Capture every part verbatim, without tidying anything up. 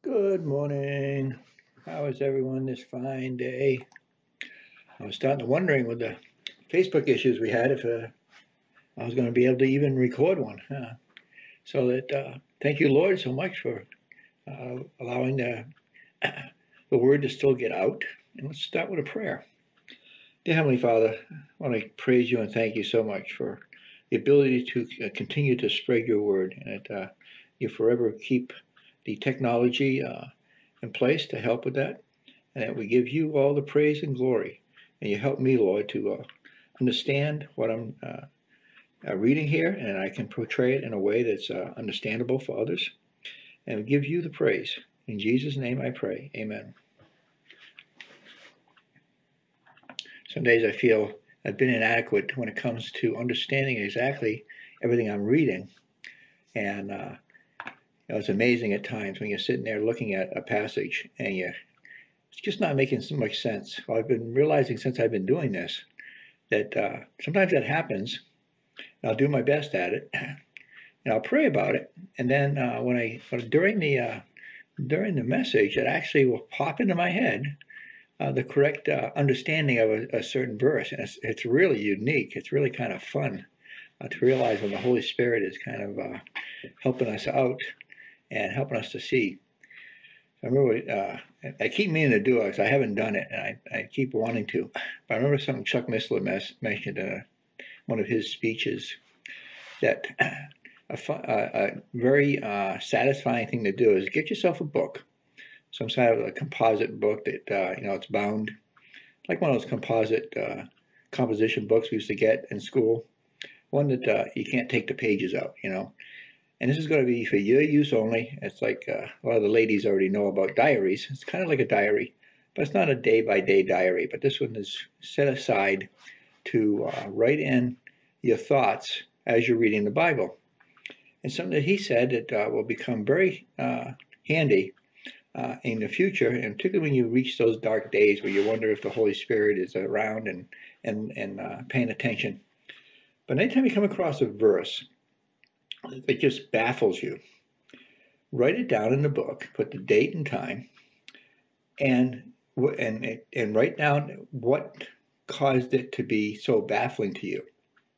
Good morning. How is everyone this fine day? I was starting to wondering with the Facebook issues we had if uh, I was going to be able to even record one. Uh, so that uh, thank you, Lord, so much for uh, allowing the the word to still get out. And let's start with a prayer. Dear Heavenly Father, I want to praise you and thank you so much for the ability to uh, continue to spread your word, and that uh, you forever keep the technology uh, in place to help with that, and that we give you all the praise and glory. And you help me, Lord, to uh, understand what I'm uh, uh, reading here, and I can portray it in a way that's uh, understandable for others, and give you the praise. In Jesus' name I pray. Amen. Some days I feel I've been inadequate when it comes to understanding exactly everything I'm reading. And uh, you know, it's amazing at times when you're sitting there looking at a passage and you it's just not making so much sense. Well, I've been realizing since I've been doing this that uh, sometimes that happens. And I'll do my best at it, and I'll pray about it. And then uh, when I when, during the uh, during the message, it actually will pop into my head uh, the correct uh, understanding of a, a certain verse, and it's, it's really unique. It's really kind of fun uh, to realize when the Holy Spirit is kind of uh, helping us out and helping us to see. I remember uh, I keep meaning to do it because I haven't done it, and I, I keep wanting to. But I remember something Chuck Missler mes- mentioned in a, one of his speeches that a, fu- a, a very uh, satisfying thing to do is get yourself a book, some kind of a composite book that uh, you know it's bound, like one of those composite uh, composition books we used to get in school. One that uh, you can't take the pages out, you know. And this is going to be for your use only. It's like uh, a lot of the ladies already know about diaries. It's kind of like a diary, but it's not a day by day diary. But this one is set aside to uh, write in your thoughts as you're reading the Bible. And something that he said that uh, will become very uh, handy uh, in the future, and particularly when you reach those dark days where you wonder if the Holy Spirit is around and and and uh, paying attention. But anytime you come across a verse that just baffles you, write it down in the book, put the date and time, and and and write down what caused it to be so baffling to you,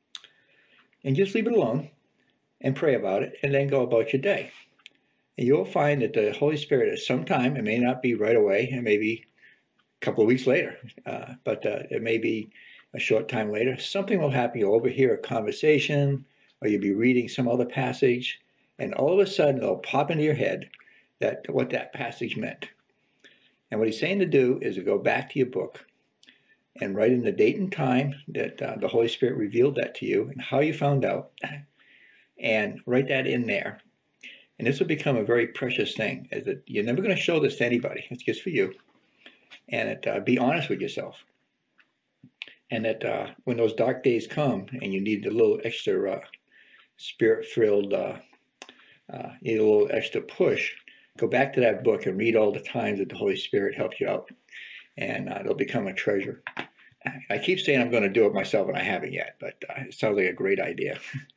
and just leave it alone and pray about it, and then go about your day. And you'll find that the Holy Spirit at some time, it may not be right away, it may be a couple of weeks later, uh, but uh, it may be a short time later, something will happen. You'll overhear a conversation, or you'll be reading some other passage, and all of a sudden it'll pop into your head that what that passage meant. And what he's saying to do is to go back to your book and write in the date and time that uh, the Holy Spirit revealed that to you and how you found out, and write that in there. And this will become a very precious thing, is that you're never going to show this to anybody. It's just for you. And it, uh, be honest with yourself. And that uh, when those dark days come and you need a little extra uh, spirit-filled, uh, uh, need a little extra push, go back to that book and read all the times that the Holy Spirit helped you out. And uh, it'll become a treasure. I keep saying I'm going to do it myself, and I haven't yet, but uh, it sounds like a great idea.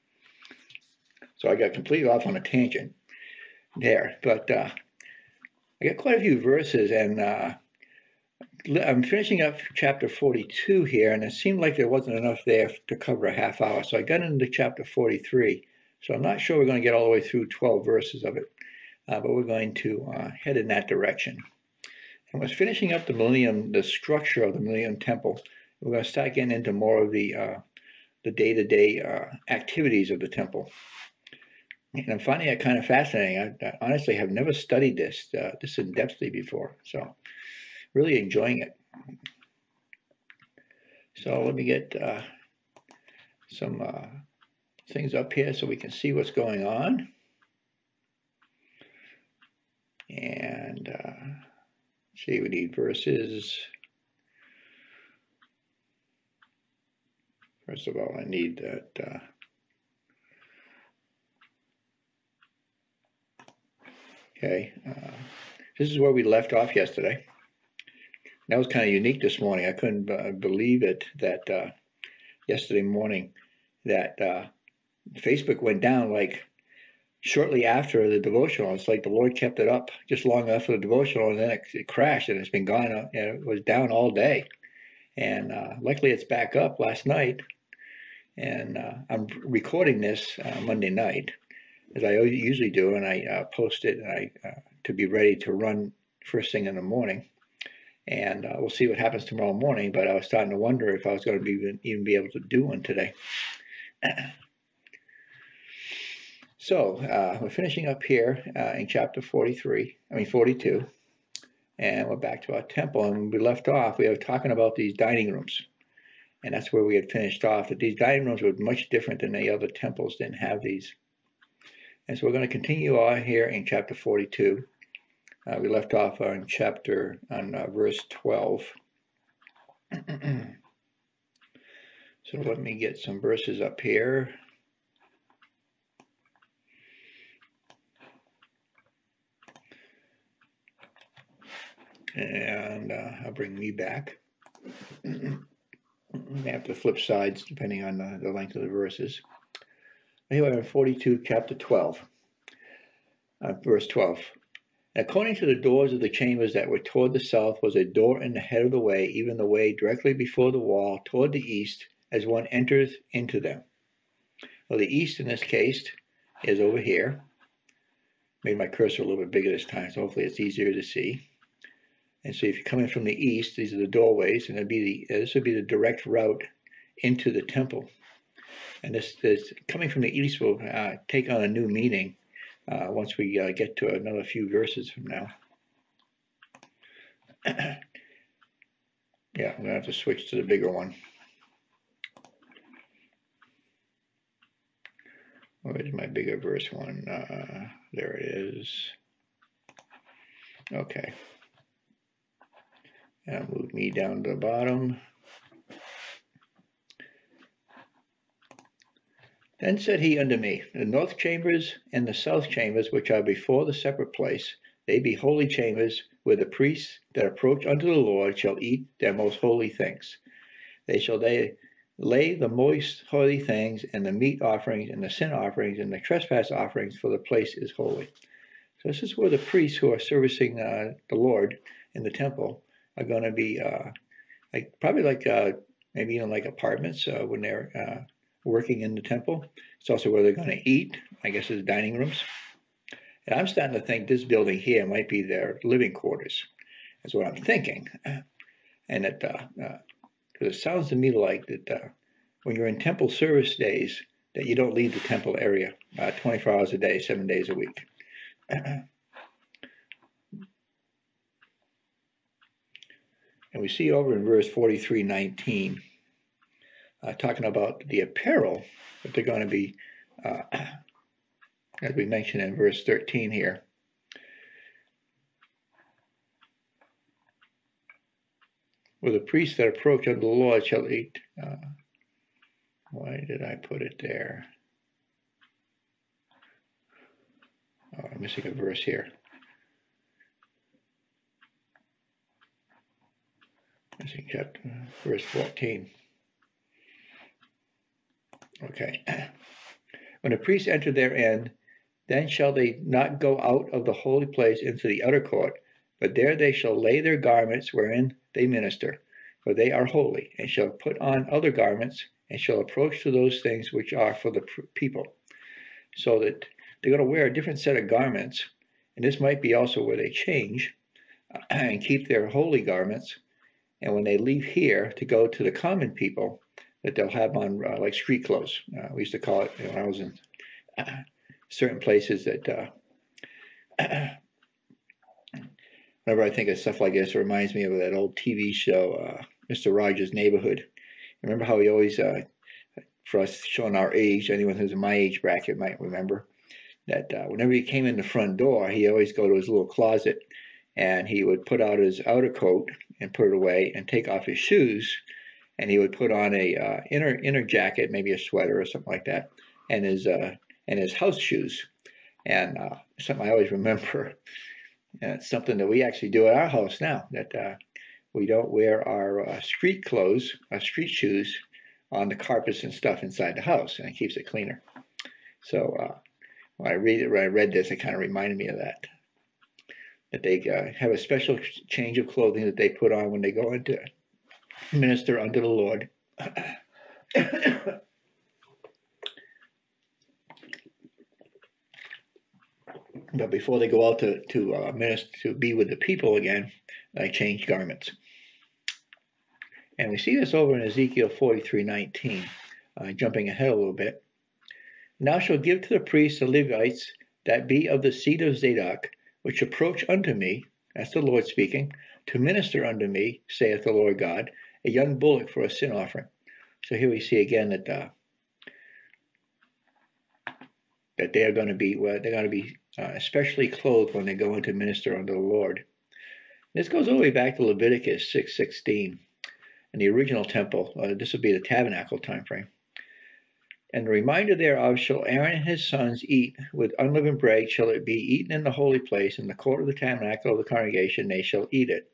So I got completely off on a tangent there. But uh, I got quite a few verses, and uh, I'm finishing up chapter forty-two here, and it seemed like there wasn't enough there to cover a half hour. So I got into chapter forty-three. So I'm not sure we're going to get all the way through twelve verses of it, uh, but we're going to uh, head in that direction. And we're finishing up the Millennium, the structure of the Millennium Temple. We're going to start getting into more of the uh, the day-to-day uh, activities of the temple. And I'm finding it kind of fascinating. I, I honestly have never studied this uh, this in depthly before. So really enjoying it. So let me get uh, some uh, things up here so we can see what's going on. And uh, see, we need verses. First of all, I need that. Uh, okay, uh, this is where we left off yesterday. That was kind of unique this morning. I couldn't uh, believe it that uh, yesterday morning that uh, Facebook went down like shortly after the devotional. It's like the Lord kept it up just long enough for the devotional, and then it, it crashed, and it's been gone. Uh, it was down all day, and uh, luckily it's back up last night. And uh, I'm recording this uh, Monday night, as I usually do, and I uh, post it and I uh, to be ready to run first thing in the morning. And uh, we'll see what happens tomorrow morning. But I was starting to wonder if I was going to be even, even be able to do one today. So uh, we're finishing up here uh, in chapter forty-three, I mean forty-two, and we're back to our temple. And when we left off, we were talking about these dining rooms, and that's where we had finished off. That these dining rooms were much different than the other temples didn't have these. And so we're going to continue on here in chapter forty-two. Uh, we left off on chapter on uh, verse twelve. So let me get some verses up here. And uh, I'll bring me back. I have to flip sides depending on the, the length of the verses. Anyway, in forty-two, chapter twelve, uh, verse twelve. According to the doors of the chambers that were toward the south was a door in the head of the way, even the way directly before the wall toward the east, as one enters into them. Well, the east in this case is over here. Made my cursor a little bit bigger this time, so hopefully it's easier to see. And so if you're coming from the east, these are the doorways, and it'd be the, this would be the direct route into the temple. And this, this coming from the east will uh, take on a new meaning uh, once we uh, get to another few verses from now. Yeah, I'm going to have to switch to the bigger one. Where's my bigger verse one? Uh, there it is. Okay. And move me down to the bottom. Then said he unto me, the north chambers and the south chambers, which are before the separate place, they be holy chambers, where the priests that approach unto the Lord shall eat their most holy things. They shall they lay the most holy things, and the meat offerings, and the sin offerings, and the trespass offerings, for the place is holy. So this is where the priests who are servicing uh, the Lord in the temple are going to be uh, like probably like uh, maybe even like apartments uh, when they're uh, working in the temple. It's also where they're going to eat. I guess it's dining rooms. And I'm starting to think this building here might be their living quarters. That's what I'm thinking. And that uh, uh, because it sounds to me like that uh, when you're in temple service days, that you don't leave the temple area uh, twenty-four hours a day, seven days a week. And we see over in verse forty-three nineteen, uh, talking about the apparel that they're going to be, uh, as we mentioned in verse thirteen here. Where the priests that approach unto the Lord shall eat. Uh, why did I put it there? Oh, I'm missing a verse here. Missing chapter, verse fourteen. Okay. When the priests enter therein, then shall they not go out of the holy place into the outer court, but there they shall lay their garments wherein they minister, for they are holy, and shall put on other garments, and shall approach to those things which are for the people. So that they're going to wear a different set of garments, and this might be also where they change uh, and keep their holy garments. And when they leave here to go to the common people, that they'll have on uh, like street clothes. Uh, we used to call it, you know, when I was in uh, certain places that uh, whenever I think of stuff like this, it reminds me of that old T V show, uh, Mister Rogers' Neighborhood. Remember how he always, uh, for us showing our age, anyone who's in my age bracket might remember, that uh, whenever he came in the front door, he always go to his little closet, and he would put out his outer coat and put it away and take off his shoes, and he would put on a uh, inner inner jacket, maybe a sweater or something like that, and his uh, and his house shoes. And uh, something I always remember. And it's something that we actually do at our house now. That uh, we don't wear our uh, street clothes, our street shoes, on the carpets and stuff inside the house, and it keeps it cleaner. So uh, when I read it, when I read this, it kind of reminded me of that. That they uh, have a special change of clothing that they put on when they go into minister unto the Lord. But before they go out to to uh, minister, to be with the people again, they change garments. And we see this over in Ezekiel forty-three nineteen, uh, jumping ahead a little bit. Now shall give to the priests the Levites that be of the seed of Zadok, which approach unto me, that's the Lord speaking, to minister unto me, saith the Lord God, a young bullock for a sin offering. So here we see again that uh, that they are going to be well, they're going to be uh, especially clothed when they go into minister unto the Lord. This goes all the way back to Leviticus six sixteen, in the original temple. Uh, this would be the tabernacle time frame. And the reminder thereof shall Aaron and his sons eat with unleavened bread, shall it be eaten in the holy place, in the court of the tabernacle of the congregation, they shall eat it.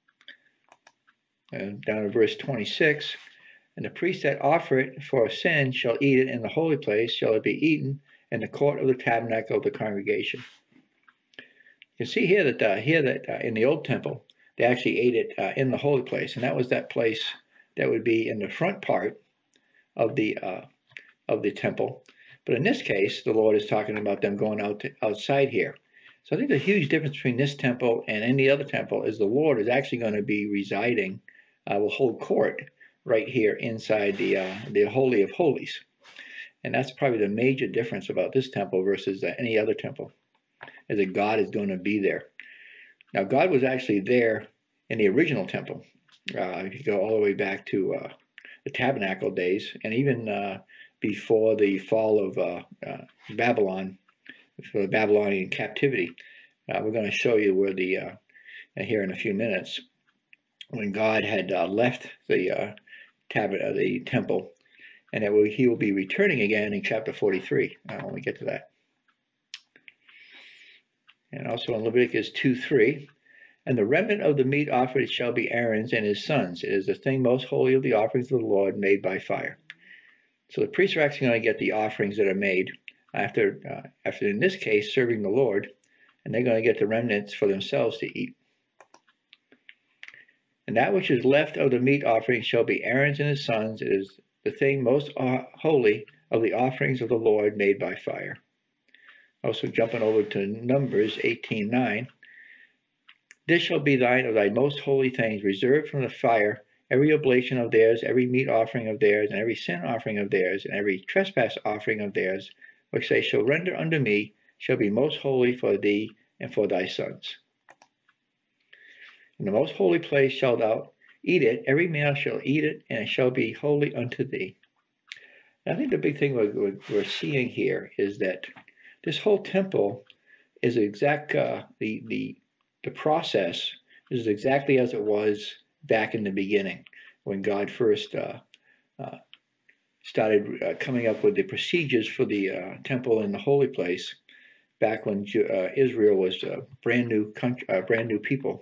And down to verse twenty-six, and the priest that offer it for a sin shall eat it in the holy place, shall it be eaten in the court of the tabernacle of the congregation. You can see here that uh, here that uh, in the old temple, they actually ate it uh, in the holy place, and that was that place that would be in the front part of the uh, of the temple. But in this case, the Lord is talking about them going out to, outside here. So I think the huge difference between this temple and any other temple is the Lord is actually going to be residing, uh, will hold court right here inside the uh, the Holy of Holies. And that's probably the major difference about this temple versus uh, any other temple, is that God is going to be there. Now, God was actually there in the original temple. Uh, if you go all the way back to uh, the tabernacle days, and even uh, before the fall of uh, uh, Babylon, for the Babylonian captivity. Uh, we're going to show you where the, uh, here in a few minutes, when God had uh, left the uh, tab uh, the temple, and that he will be returning again in chapter forty-three, uh, when we get to that. And also in Leviticus two three, and the remnant of the meat offered shall be Aaron's and his sons. It is the thing most holy of the offerings of the Lord, made by fire. So the priests are actually going to get the offerings that are made after, uh, after in this case, serving the Lord, and they're going to get the remnants for themselves to eat. And that which is left of the meat offering shall be Aaron's and his sons. It is the thing most holy of the offerings of the Lord, made by fire. Also jumping over to Numbers eighteen nine. This shall be thine of thy most holy things, reserved from the fire, every oblation of theirs, every meat offering of theirs, and every sin offering of theirs, and every trespass offering of theirs, which they shall render unto me, shall be most holy for thee and for thy sons. In the most holy place shalt thou eat it, every male shall eat it, and it shall be holy unto thee. And I think the big thing we're, we're seeing here is that this whole temple is exact, uh, the, the, the process is exactly as it was back in the beginning, when God first uh, uh, started uh, coming up with the procedures for the uh, temple and the holy place, back when uh, Israel was a brand new country, uh, brand new people.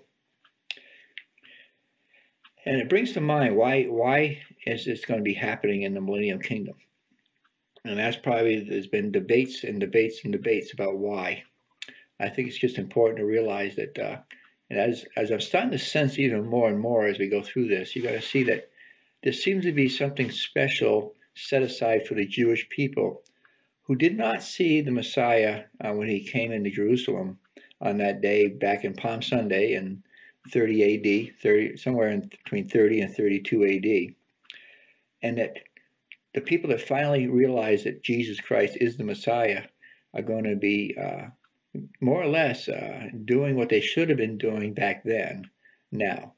And it brings to mind, why why is this going to be happening in the Millennium Kingdom? And that's probably, there's been debates and debates and debates about why. I think it's just important to realize that, uh, and as, as I'm starting to sense even more and more as we go through this, you got to see that there seems to be something special set aside for the Jewish people who did not see the Messiah uh, when he came into Jerusalem on that day back in Palm Sunday in thirty A D, thirty, somewhere in between thirty and thirty-two A D. And that the people that finally realize that Jesus Christ is the Messiah are going to be uh, more or less uh, doing what they should have been doing back then, now.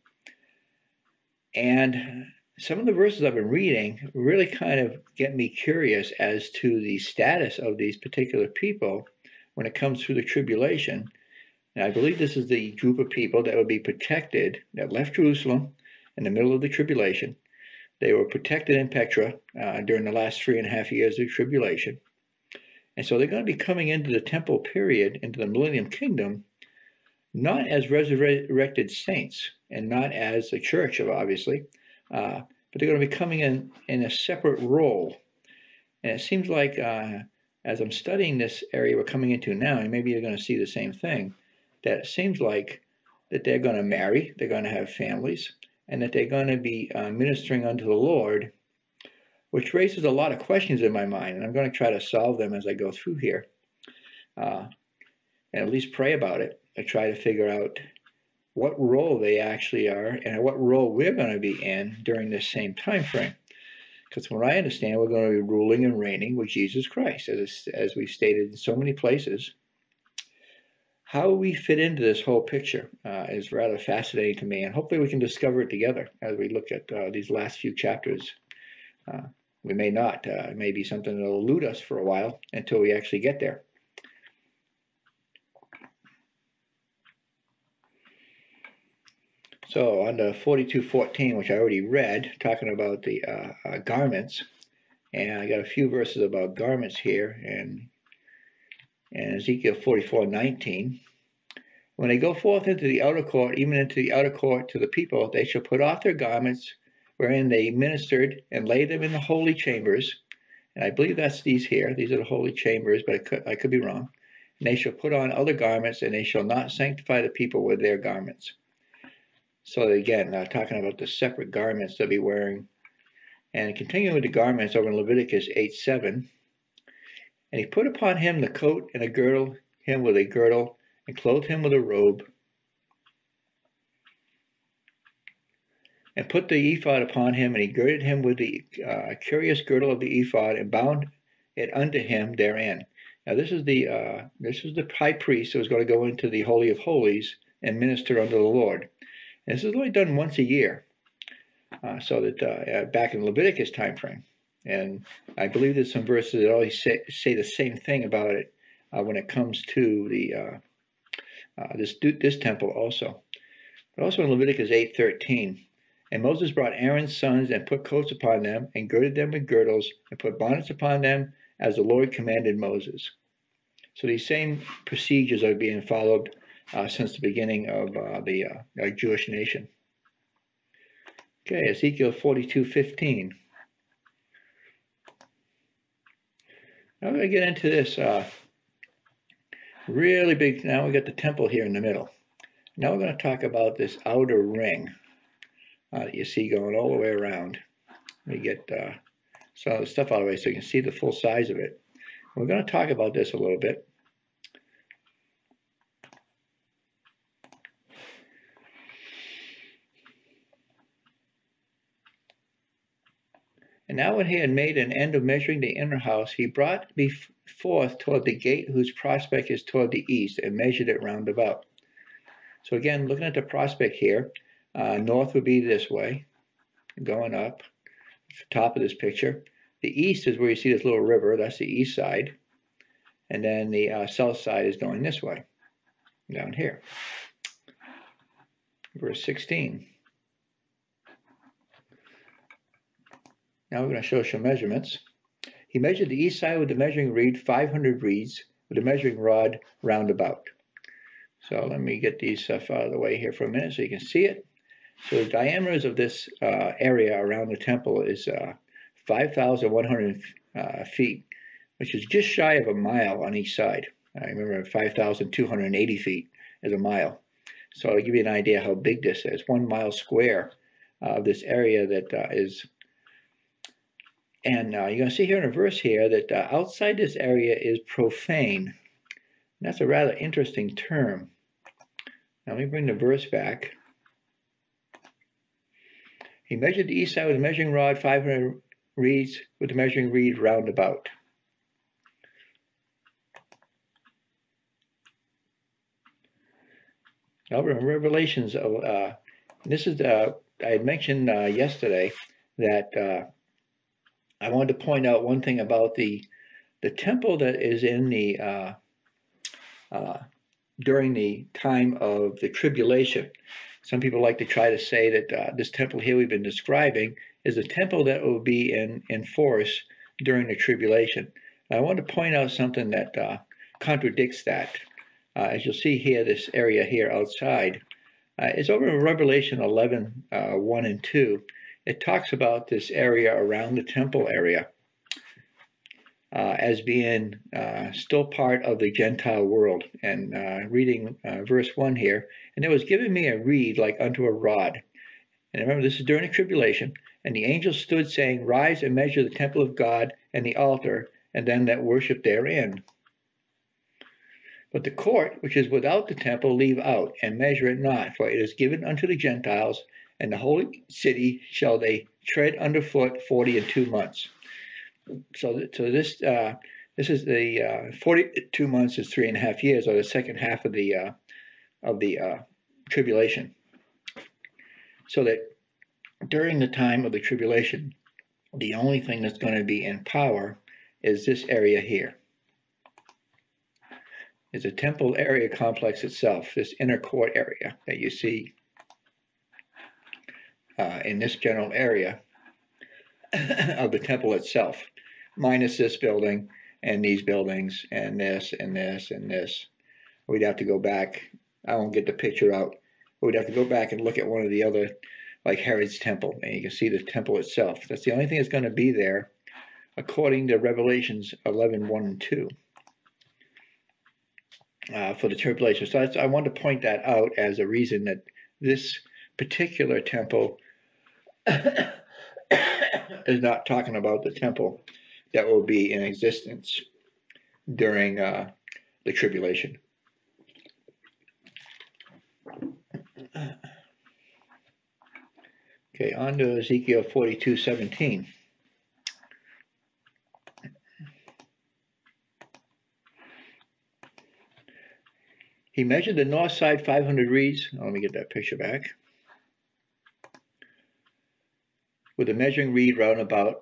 And some of the verses I've been reading really kind of get me curious as to the status of these particular people when it comes through the tribulation. And I believe this is the group of people that would be protected, that left Jerusalem in the middle of the tribulation. They were protected in Petra uh, during the last three and a half years of tribulation. And so they're going to be coming into the temple period, into the Millennium Kingdom, not as resurrected saints and not as the church, obviously, uh, but they're going to be coming in in a separate role. And it seems like uh, as I'm studying this area we're coming into now, and maybe you're going to see the same thing, that it seems like that they're going to marry, they're going to have families, and that they're going to be uh, ministering unto the Lord, which raises a lot of questions in my mind, and I'm going to try to solve them as I go through here, uh, and at least pray about it. I try to figure out what role they actually are and what role we're going to be in during this same time frame. Because from what I understand, we're going to be ruling and reigning with Jesus Christ, as, as we've stated in so many places. How we fit into this whole picture uh, is rather fascinating to me, and hopefully we can discover it together as we look at uh, these last few chapters. Uh, we may not. Uh, it may be something that will elude us for a while until we actually get there. So on the forty-two fourteen, which I already read, talking about the uh, uh, garments, and I got a few verses about garments here, and, and Ezekiel forty-four nineteen. When they go forth into the outer court, even into the outer court to the people, they shall put off their garments, wherein they ministered, and lay them in the holy chambers. And I believe that's these here. These are the holy chambers, but I could, I could be wrong. And they shall put on other garments, and they shall not sanctify the people with their garments. So again, uh, talking about the separate garments they'll be wearing. And continuing with the garments over in Leviticus eight seven. And he put upon him the coat and a girdle, him with a girdle, and clothed him with a robe. And put the ephod upon him, and he girded him with the uh, curious girdle of the ephod, and bound it unto him therein. Now this is the uh, this is the high priest who was going to go into the Holy of Holies and minister unto the Lord. And this is only done once a year, uh, so that uh, back in Leviticus time frame. And I believe there's some verses that always say, say the same thing about it uh, when it comes to the uh, uh, this this temple also. But also in Leviticus eight thirteen. And Moses brought Aaron's sons and put coats upon them, and girded them with girdles, and put bonnets upon them, as the Lord commanded Moses. So these same procedures are being followed uh, since the beginning of uh, the uh, Jewish nation. Okay, Ezekiel forty-two fifteen. Now we're going to get into this uh, really big. Now we got the temple here in the middle. Now we're going to talk about this outer ring uh, that you see going all the way around. Let me get uh, some of the stuff out of the way so you can see the full size of it. We're going to talk about this a little bit. And now when he had made an end of measuring the inner house, he brought me forth toward the gate whose prospect is toward the east, and measured it round about. So again, looking at the prospect here, uh, north would be this way, going up, top of this picture. The east is where you see this little river, that's the east side. And then the uh, south side is going this way, down here. Verse sixteen. Now we're going to show some measurements. He measured the east side with the measuring reed, five hundred reeds, with the measuring rod round about. So let me get these stuff out of the way here for a minute so you can see it. So the diameters of this uh, area around the temple is uh, five thousand one hundred uh, feet, which is just shy of a mile on each side. I remember five thousand two hundred eighty feet is a mile. So to give you an idea how big this is, one mile square of uh, this area that uh, is. And uh, you're going to see here in a verse here that uh, outside this area is profane. And that's a rather interesting term. Now let me bring the verse back. He measured the east side with a measuring rod, five hundred reeds, with the measuring reed round about. Now we're in Revelations. Of, uh, this is the, I had mentioned uh, yesterday that uh, I wanted to point out one thing about the the temple that is in the uh, uh, during the time of the tribulation. Some people like to try to say that uh, this temple here we've been describing is a temple that will be in, in force during the tribulation. And I want to point out something that uh, contradicts that. Uh, as you'll see here, this area here outside uh, is over in Revelation eleven, uh, one and two. It talks about this area around the temple area. uh, as being uh, still part of the Gentile world. And uh, reading uh, verse one here, and it was given me a reed like unto a rod. And remember, this is during the tribulation. And the angel stood, saying, Rise and measure the temple of God and the altar, and them that worship therein. But the court which is without the temple leave out, and measure it not, for it is given unto the Gentiles, and the holy city shall they tread under foot forty and two months. So, so this uh, this is the uh, forty-two months is three and a half years, or the second half of the uh, of the uh, tribulation. So that during the time of the tribulation, the only thing that's going to be in power is this area here. Is the temple area complex itself, this inner court area that you see uh, in this general area of the temple itself, minus this building and these buildings and this and this and this. We'd have to go back. I won't get the picture out. We'd have to go back and look at one of the other, like Herod's temple, and you can see the temple itself. That's the only thing that's going to be there, according to Revelations eleven, one and two. Uh, for the tribulation. So that's, I want to point that out as a reason that this particular temple is not talking about the temple that will be in existence during uh, the tribulation. Okay, on to Ezekiel forty-two seventeen. He measured the north side five hundred reeds. Oh, let me get that picture back. With a measuring reed round about.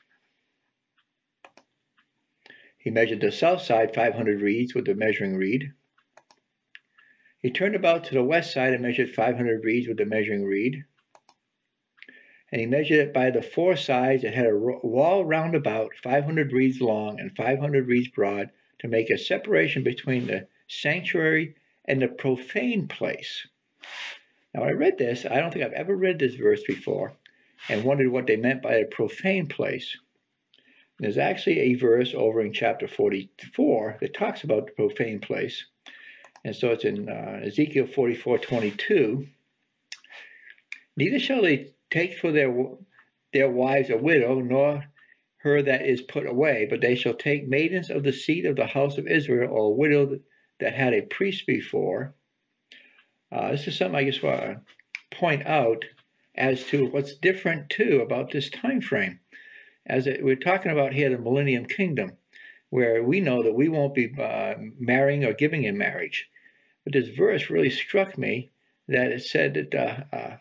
He measured the south side five hundred reeds with the measuring reed. He turned about to the west side and measured five hundred reeds with the measuring reed. And he measured it by the four sides. It had a wall round about, five hundred reeds long and five hundred reeds broad, to make a separation between the sanctuary and the profane place. Now, I read this. I don't think I've ever read this verse before and wondered what they meant by a profane place. And there's actually a verse over in chapter forty-four that talks about the profane place. And so it's in uh, Ezekiel forty-four twenty-two. Neither shall they take for their, their wives a widow, nor her that is put away, but they shall take maidens of the seed of the house of Israel, or a widow that had a priest before. Uh, this is something I just want to point out as to what's different too about this time frame. As it, we're talking about here the Millennium Kingdom, where we know that we won't be uh, marrying or giving in marriage. But this verse really struck me that it said that, uh, uh,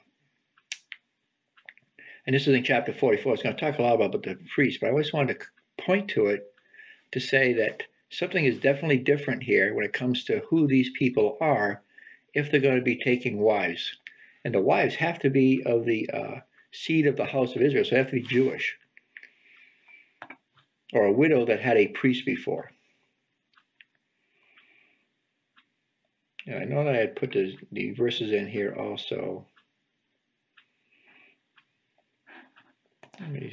and this is in chapter forty-four. It's going to talk a lot about the priest, but I always wanted to point to it to say that something is definitely different here when it comes to who these people are if they're going to be taking wives. And the wives have to be of the uh, seed of the house of Israel, so they have to be Jewish. Or a widow that had a priest before. And I know that I had put the, the verses in here also. Let me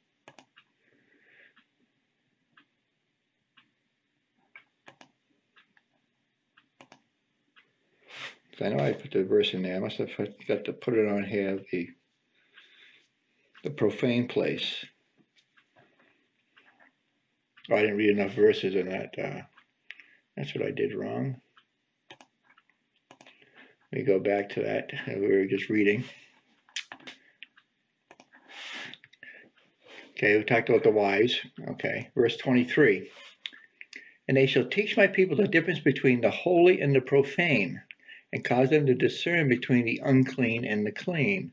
I know I put the verse in there. I must have got to put it on here, the, the profane place. Oh, I didn't read enough verses in that. Uh, that's what I did wrong. Let me go back to that. We were just reading. Okay, we talked about the wives. Okay, verse twenty-three. And they shall teach my people the difference between the holy and the profane, and cause them to discern between the unclean and the clean.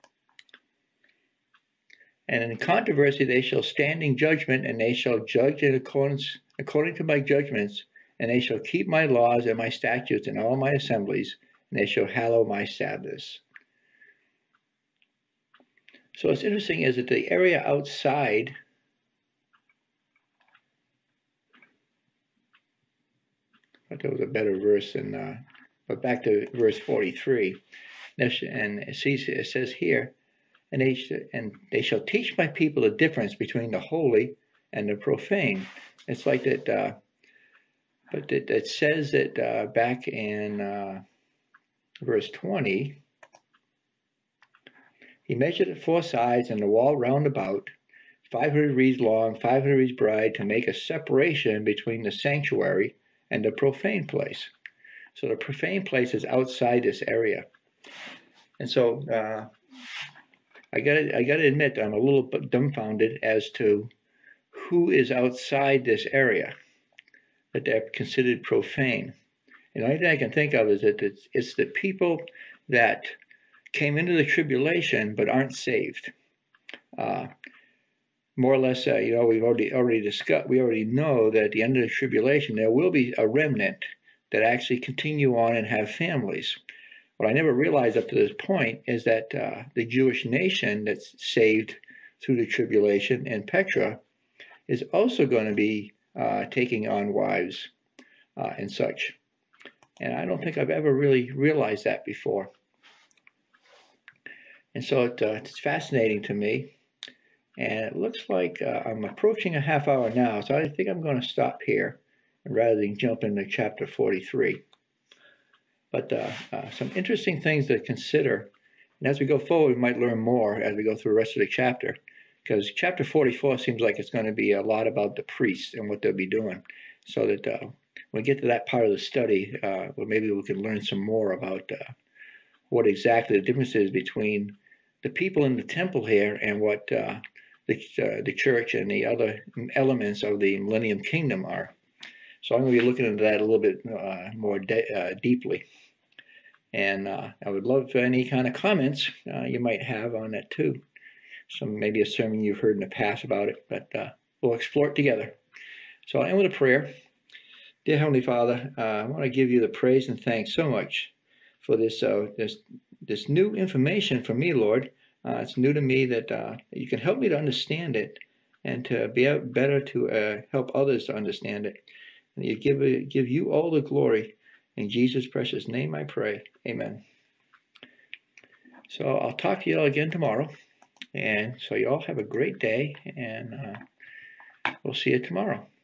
And in controversy they shall stand in judgment, and they shall judge in accordance according to my judgments, and they shall keep my laws and my statutes in all my assemblies, and they shall hallow my Sabbaths. So what's interesting is that the area outside I thought there was a better verse than uh, but back to verse forty-three, and it, sees, it says here, and they, sh and they shall teach my people the difference between the holy and the profane. It's like that, uh, but it, it says that uh, back in uh, verse twenty, he measured it four sides and the wall round about, five hundred reeds long, five hundred reeds broad, to make a separation between the sanctuary and the profane place. So the profane place is outside this area. And so uh, I got I got to admit I'm a little bit dumbfounded as to who is outside this area that they're considered profane. And the only thing I can think of is that it's, it's the people that came into the tribulation but aren't saved. Uh, more or less, uh, you know, we've already already discussed. We already know that at the end of the tribulation there will be a remnant that actually continue on and have families. What I never realized up to this point is that uh, the Jewish nation that's saved through the tribulation in Petra is also going to be uh, taking on wives uh, and such. And I don't think I've ever really realized that before. And so it, uh, it's fascinating to me. And it looks like uh, I'm approaching a half hour now, so I think I'm going to stop here rather than jump into chapter forty-three. But uh, uh, some interesting things to consider. And as we go forward, we might learn more as we go through the rest of the chapter, because chapter forty-four seems like it's going to be a lot about the priests and what they'll be doing. So that uh, when we get to that part of the study, uh, well, maybe we can learn some more about uh, what exactly the difference is between the people in the temple here and what uh, the, uh, the church and the other elements of the Millennium Kingdom are. So I'm going to be looking into that a little bit uh, more de- uh, deeply. And uh, I would love any kind of comments uh, you might have on that too. Some maybe a sermon you've heard in the past about it, but uh, we'll explore it together. So I'll end with a prayer. Dear Heavenly Father, uh, I want to give you the praise and thanks so much for this uh, this this new information from me, Lord. Uh, it's new to me that uh, you can help me to understand it and to be better to uh, help others to understand it. And you give give you all the glory. In Jesus' precious name I pray. Amen. So I'll talk to you all again tomorrow. And so you all have a great day, and uh, we'll see you tomorrow.